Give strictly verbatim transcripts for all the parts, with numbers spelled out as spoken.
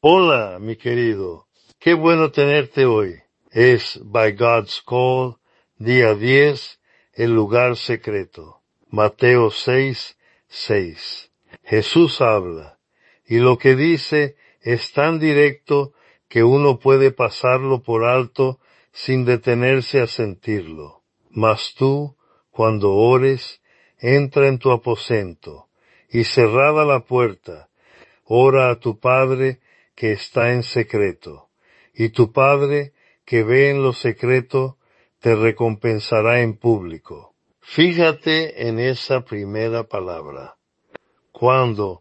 Hola, mi querido. Qué bueno tenerte hoy. Es By God's Call, día diez, el lugar secreto. Mateo seis, seis. Jesús habla, y lo que dice es tan directo que uno puede pasarlo por alto sin detenerse a sentirlo. Mas tú, cuando ores, entra en tu aposento, y cerrada la puerta, ora a tu Padre que está en secreto, y tu Padre que ve en lo secreto te recompensará en público. Fíjate en esa primera palabra. Cuando,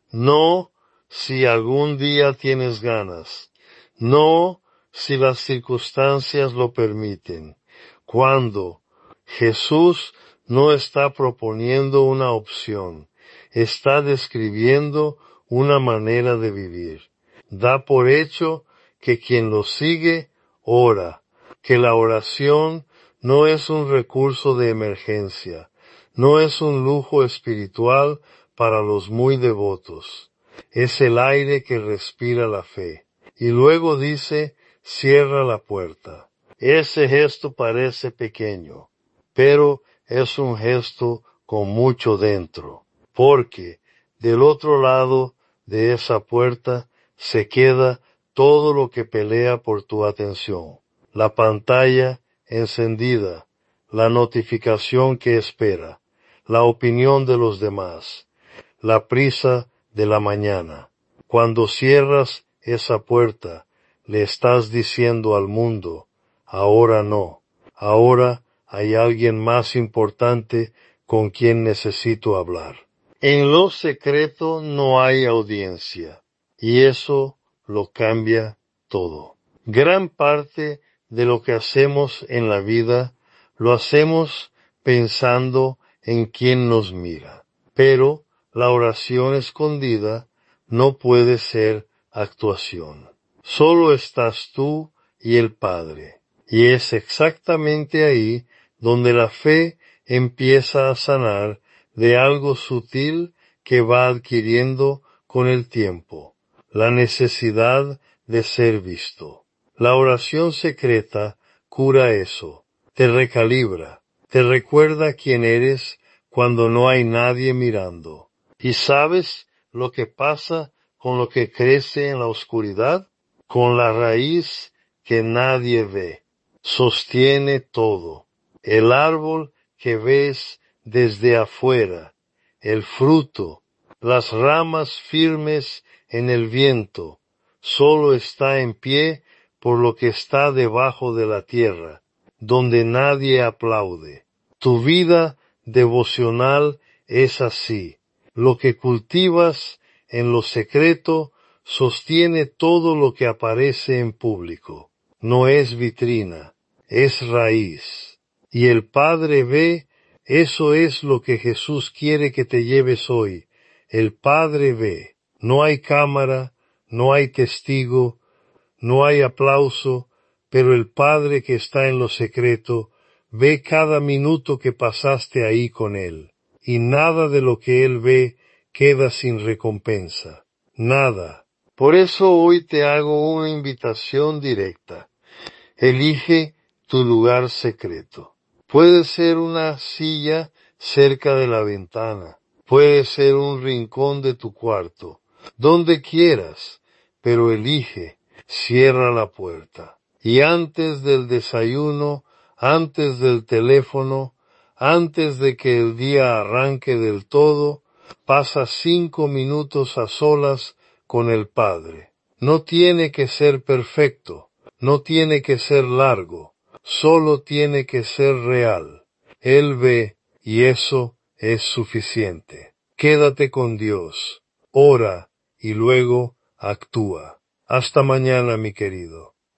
no si algún día tienes ganas, no si las circunstancias lo permiten. Cuando Jesús no está proponiendo una opción, está describiendo una manera de vivir. Da por hecho que quien lo sigue ora, que la oración no es un recurso de emergencia, no es un lujo espiritual para los muy devotos. Es el aire que respira la fe. Y luego dice, cierra la puerta. Ese gesto parece pequeño, pero es un gesto con mucho dentro, porque del otro lado de esa puerta se queda todo lo que pelea por tu atención. La pantalla encendida, la notificación que espera, la opinión de los demás, la prisa de la mañana. Cuando cierras esa puerta, le estás diciendo al mundo, ahora no, ahora hay alguien más importante con quien necesito hablar. En lo secreto no hay audiencia, y eso lo cambia todo. Gran parte de lo que hacemos en la vida lo hacemos pensando en quién nos mira, pero la oración escondida no puede ser actuación. Solo estás tú y el Padre, y es exactamente ahí donde la fe empieza a sanar de algo sutil que va adquiriendo con el tiempo, la necesidad de ser visto. La oración secreta cura eso, te recalibra, te recuerda quién eres cuando no hay nadie mirando. ¿Y sabes lo que pasa con lo que crece en la oscuridad? Con la raíz que nadie ve. Sostiene todo. El árbol que ves desde afuera, el fruto, las ramas firmes en el viento, solo está en pie por lo que está debajo de la tierra, donde nadie aplaude. Tu vida devocional es así. Lo que cultivas en lo secreto sostiene todo lo que aparece en público. No es vitrina, es raíz. Y el Padre ve, eso es lo que Jesús quiere que te lleves hoy. El Padre ve. No hay cámara, no hay testigo, no hay aplauso, pero el Padre que está en lo secreto ve cada minuto que pasaste ahí con Él. Y nada de lo que Él ve queda sin recompensa. Nada. Por eso hoy te hago una invitación directa. Elige tu lugar secreto. Puede ser una silla cerca de la ventana. Puede ser un rincón de tu cuarto. Donde quieras, pero elige, cierra la puerta. Y antes del desayuno, antes del teléfono, antes de que el día arranque del todo, pasa cinco minutos a solas con el Padre. No tiene que ser perfecto, no tiene que ser largo, solo tiene que ser real. Él ve y eso es suficiente. Quédate con Dios, ora y luego actúa. Hasta mañana, mi querido.